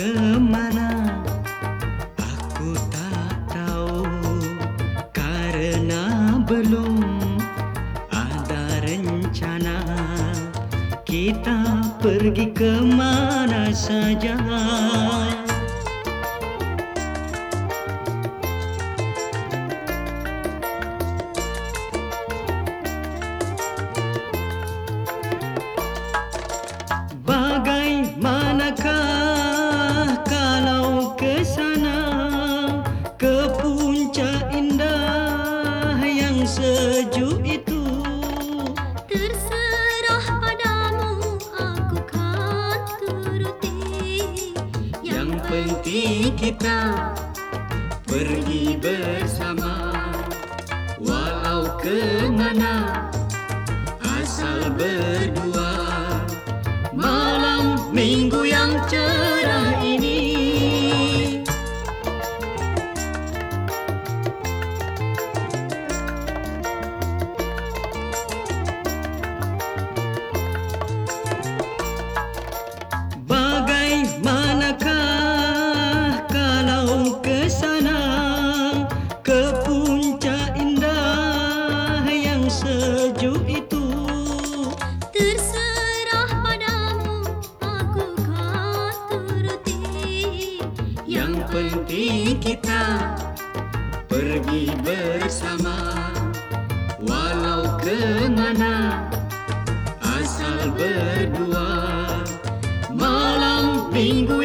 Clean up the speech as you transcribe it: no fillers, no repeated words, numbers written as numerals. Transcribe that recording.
kemana aku tak tahu, karena belum ada rencana kita pergi kemana saja. Bagaimanakah kalau ke sana, ke puncak indah yang sejuk itu? Terserah padamu, aku kan turuti. Yang penting kita pergi bersama, walau ke mana asal berdua. Malam minggu yang cerah ini, bagaimanakah kalau ke sana, ke puncak indah yang sejuk itu? Terserah padamu, aku kan turuti. Yang penting kita pergi bersama, walau ke mana asal berdua. Malam minggu